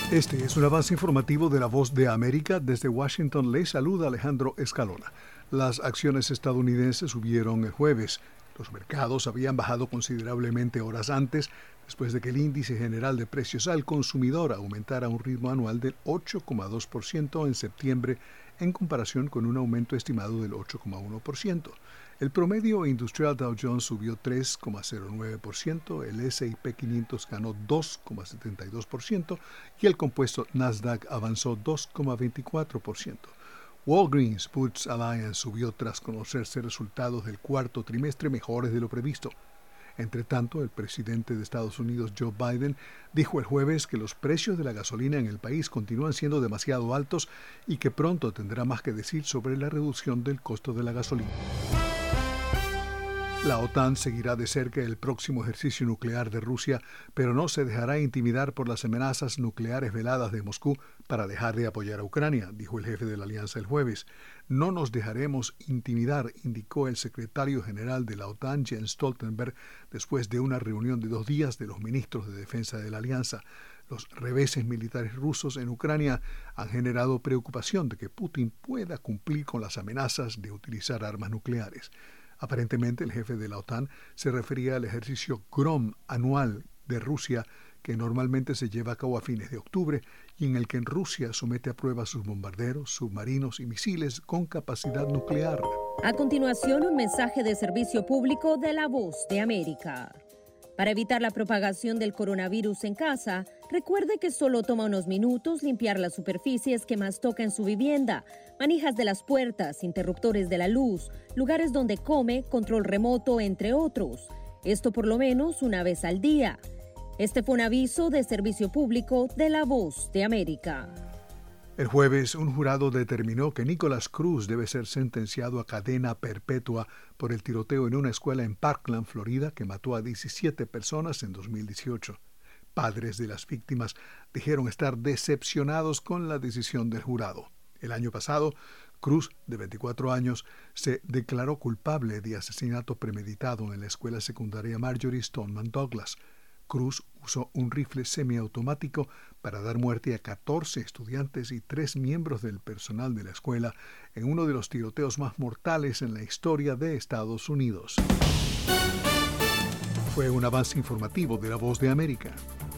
Este es un avance informativo de La Voz de América. Desde Washington les saluda Alejandro Escalona. Las acciones estadounidenses subieron el jueves. Los mercados habían bajado considerablemente horas antes, después de que el índice general de precios al consumidor aumentara a un ritmo anual del 8,2% en septiembre, en comparación con un aumento estimado del 8,1%. El promedio industrial Dow Jones subió 3,09%, el S&P 500 ganó 2,72% y el compuesto Nasdaq avanzó 2,24%. Walgreens Boots Alliance subió tras conocerse resultados del cuarto trimestre mejores de lo previsto. Entre tanto, el presidente de Estados Unidos, Joe Biden, dijo el jueves que los precios de la gasolina en el país continúan siendo demasiado altos y que pronto tendrá más que decir sobre la reducción del costo de la gasolina. La OTAN seguirá de cerca el próximo ejercicio nuclear de Rusia, pero no se dejará intimidar por las amenazas nucleares veladas de Moscú para dejar de apoyar a Ucrania, dijo el jefe de la alianza el jueves. No nos dejaremos intimidar, indicó el secretario general de la OTAN, Jens Stoltenberg, después de una reunión de 2 días de los ministros de defensa de la alianza. Los reveses militares rusos en Ucrania han generado preocupación de que Putin pueda cumplir con las amenazas de utilizar armas nucleares. Aparentemente, el jefe de la OTAN se refería al ejercicio GROM anual de Rusia, que normalmente se lleva a cabo a fines de octubre y en el que Rusia somete a prueba sus bombarderos, submarinos y misiles con capacidad nuclear. A continuación, un mensaje de servicio público de La Voz de América. Para evitar la propagación del coronavirus en casa, recuerde que solo toma unos minutos limpiar las superficies que más toca en su vivienda, manijas de las puertas, interruptores de la luz, lugares donde come, control remoto, entre otros. Esto por lo menos una vez al día. Este fue un aviso de servicio público de La Voz de América. El jueves, un jurado determinó que Nicholas Cruz debe ser sentenciado a cadena perpetua por el tiroteo en una escuela en Parkland, Florida, que mató a 17 personas en 2018. Padres de las víctimas dijeron estar decepcionados con la decisión del jurado. El año pasado, Cruz, de 24 años, se declaró culpable de asesinato premeditado en la escuela secundaria Marjory Stoneman Douglas. Cruz usó un rifle semiautomático para dar muerte a 14 estudiantes y 3 miembros del personal de la escuela en uno de los tiroteos más mortales en la historia de Estados Unidos. Fue un avance informativo de La Voz de América.